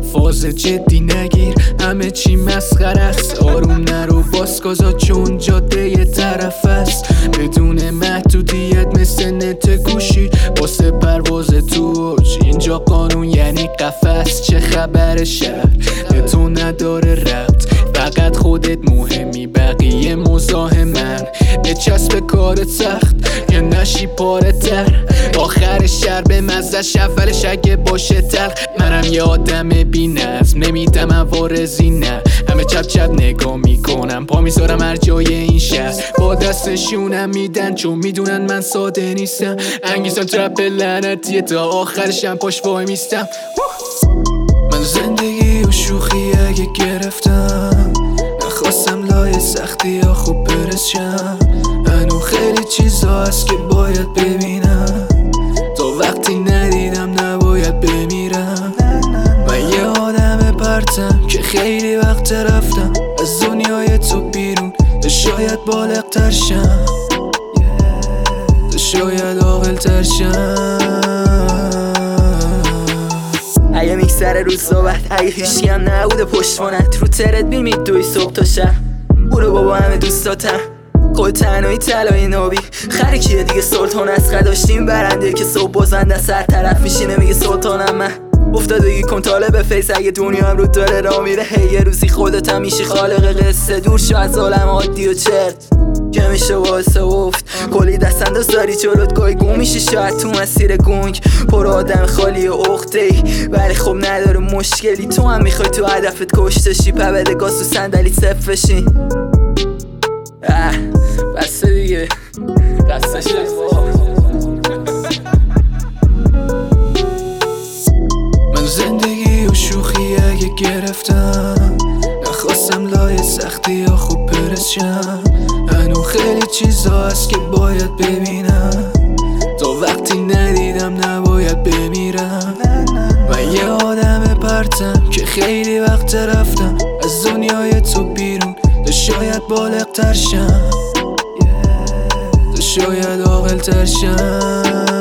فاز جدی نگیر، همه چی مسخره است. آروم نرو باسکازا چون جاده یه طرف است، بدون محدودیت مثل نت گوشی واسه پرواز تو اوج. اینجا قانون یعنی قفس. چه خبر شهر به تو نداره ربط، فقط خودت مهمی بقیه مزاحمن. بچسب کارت سخت که نشی پاره تر، آخر شهر به مزدش اولش اگه باشه تلخ. منم یه آدم بی نظم، نمیدم عوارضی نه، همه چپ چپ نگاه میکنم، پا میذارم هر جای این شهر. با دستشونم میدن چون میدونن من ساده نیستم، انگیزم ترپ لعنتیه تا آخرشم پاش وای میستم. من زندگی و شوخی اگه گرفتم، نخواستم لای سختی ها خوب برسم. هنو خیلی چیزا هست که باید ببینم، تا وقتی ندیدم نباید بمیرم. من یه آدم پرتم که خیلی وقت رفتم از دنیای تو بیرون، شاید بالغ تر شم، شاید عاقل تر شم. اگه میگذره روز صحبت، اگه هیچی هم نبوده پشتوانت، رو ترت میدوی صبح تا شب، برو بابا همه دوستاتم. خود تنهایی طلای نابی خری کیه دیگه سلطان از داشتیم برنده که صبح بازنده سر طرف میشینه میگه سلطانم من. افتادگی کن طالب فیس اگه دنیا هم رو داره را میره، هی یه روزی خودت هم میشی خالق قصه، دور شو از عالم عادی و چرت که میشه واسه افت. کلی دست انداز داری جلوت، گاهی گم میشی شاید تو مسیر گنگ پر آدم خالی و عقده‌ای، ولی خب نداره مشکلی. تو هم میخوای تو هدفت کشته شی، پبده گاز تو صندلی صفر بشی. بسته دیگه دستش من زندگی و شوخی اگه گرفتم، نخواستم لای سختی ها خوب برسم. هنو خیلی چیزا هست که باید ببینم، تا وقتی ندیدم نباید بمیرم. من یه آدم پرتم که خیلی وقت رفتم از دنیای تو بیرون، شاید بالغ تر شم، شاید عاقل تر شم.